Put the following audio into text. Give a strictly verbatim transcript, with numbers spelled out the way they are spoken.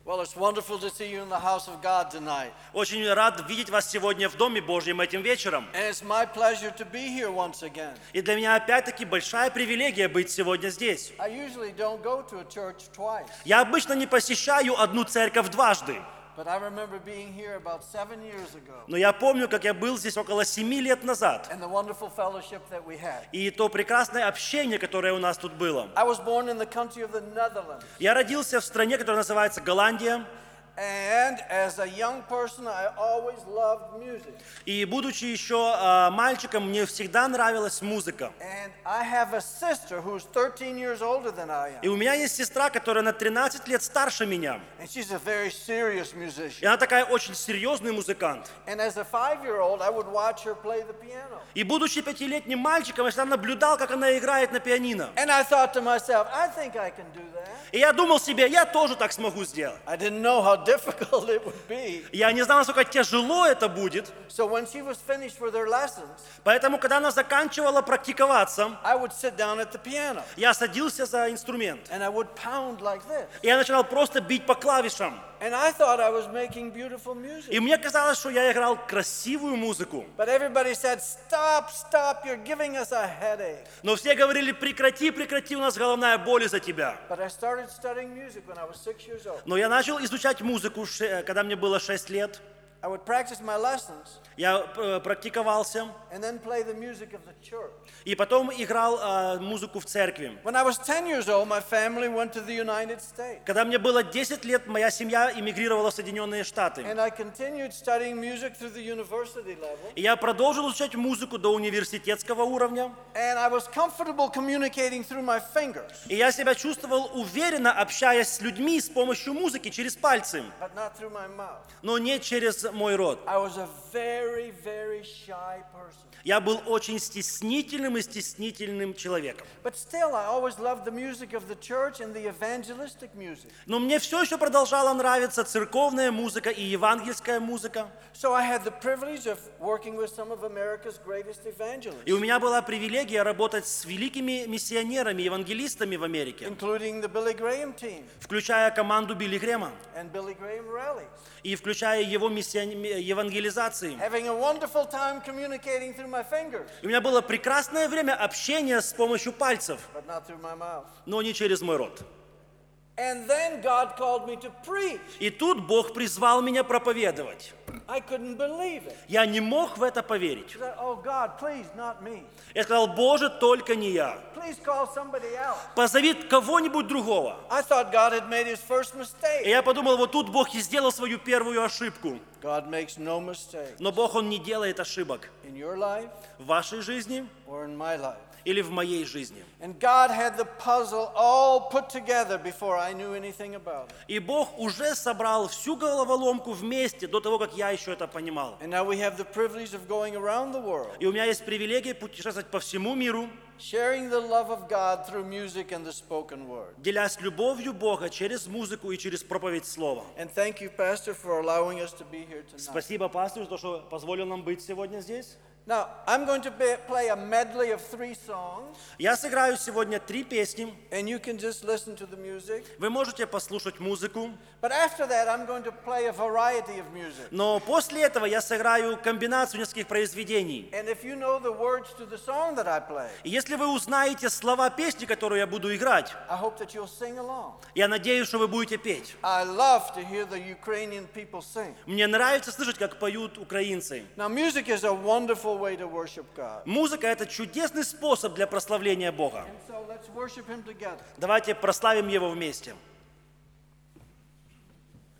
Well, it's wonderful to see you in the house of God tonight. Очень рад видеть вас сегодня в Доме Божьем этим вечером. And it's my pleasure to be here once again. И для меня опять-таки большая привилегия быть сегодня здесь. I usually don't go to a church twice, Я обычно не посещаю одну церковь дважды. but I remember being here about seven years ago Но я помню, как я был здесь около семи лет назад. and the wonderful fellowship that we had. И то прекрасное общение, которое у нас тут было. I was born in the country of the Netherlands, Я родился в стране, которая называется Голландия. and as a young person, I always loved music. И будучи еще а, мальчиком, мне всегда нравилась музыка. And I have a sister who's thirteen years older than I И am, у меня есть сестра, которая на тринадцать лет старше меня. and she's a very serious И musician. она такая очень серьезный музыкант. And as a five-year-old, I would watch her play the piano. И будучи пятилетним мальчиком, я всегда наблюдал, как она играет на пианино. And I thought to myself, I think I can do that. И я думал себе, я тоже так смогу сделать. I didn't know how difficult it would be. Я не знал, насколько тяжело это будет. So when she was finished with her lessons, Поэтому, когда она заканчивала практиковаться, I would sit down at the piano я садился за инструмент. and I would pound like this. И я начинал просто бить по клавишам. And I thought I was making beautiful И music. мне казалось, что я играл красивую музыку. But everybody said, stop, stop, you're giving us a headache. Но все говорили, прекрати, прекрати, у нас головная боль из-за тебя. But I started studying music when I was six years old. Но я начал изучать музыку, ше- когда мне было шесть лет. I would practice my lessons Я э, практиковался. and then play the music of the church. И потом играл э, музыку в церкви. When I was ten years old, my family went to the United States. Когда мне было десять лет, моя семья эмигрировала в Соединенные Штаты. And I continued studying music through the university level. И я продолжил изучать музыку до университетского уровня. And I was comfortable communicating through my fingers, И я себя чувствовал уверенно, общаясь с людьми с помощью музыки, через пальцы, but not through my mouth. но не через мой рот. I was a very, very shy person. Я был очень стеснительным и стеснительным человеком. But still, I always loved the music of the church and the evangelistic music. Но мне все еще продолжала нравиться церковная музыка и евангельская музыка. So I had the privilege of working with some of America's greatest evangelists, И у меня была привилегия работать с великими миссионерами, евангелистами в Америке, including the Billy Graham team включая команду Билли Грэма and Billy Graham rallies. и включая его миссион- евангелизации. Having a wonderful time communicating through my fingers, И у меня было прекрасное время общения с помощью пальцев, but not through my mouth. но не через мой рот. And then God called me to preach. И тут Бог призвал меня проповедовать. I couldn't believe it. Я не мог в это поверить. I said, oh God, please, not me. Я сказал, Боже, только не я. Please call somebody else. Позови кого-нибудь другого. I thought God had made his first И mistake. я подумал, вот тут Бог и сделал свою первую ошибку. God makes no mistake Но Бог, Он не делает ошибок in your life в вашей жизни or in my life. или в моей жизни. And God had the puzzle all put together before I knew anything about it. И Бог уже собрал всю головоломку вместе до того, как я еще это понимал. And now we have the privilege of going around the world, И у меня есть привилегия путешествовать по всему миру, sharing the love of God through music and the spoken word. делясь любовью Бога через музыку и через проповедь слова. And thank you, Pastor, for allowing us to be here tonight. Спасибо, пастор, за то, что позволил нам быть сегодня здесь. Now, I'm going to be, play a medley of three songs, Я сыграю сегодня три песни. and you can just listen to the music. Вы можете послушать музыку, But after that, I'm going to play a variety of music. но после этого я сыграю комбинацию нескольких произведений. And if you know the words to the song that I play, И если вы узнаете слова песни, которую я буду играть, I hope that you'll sing along. я надеюсь, что вы будете петь. I love to hear the Ukrainian people sing. Мне нравится слышать, как поют украинцы. Now, music is a wonderful way to worship God. Музыка – это чудесный способ для прославления Бога. And so let's worship Him together. Давайте прославим Его вместе.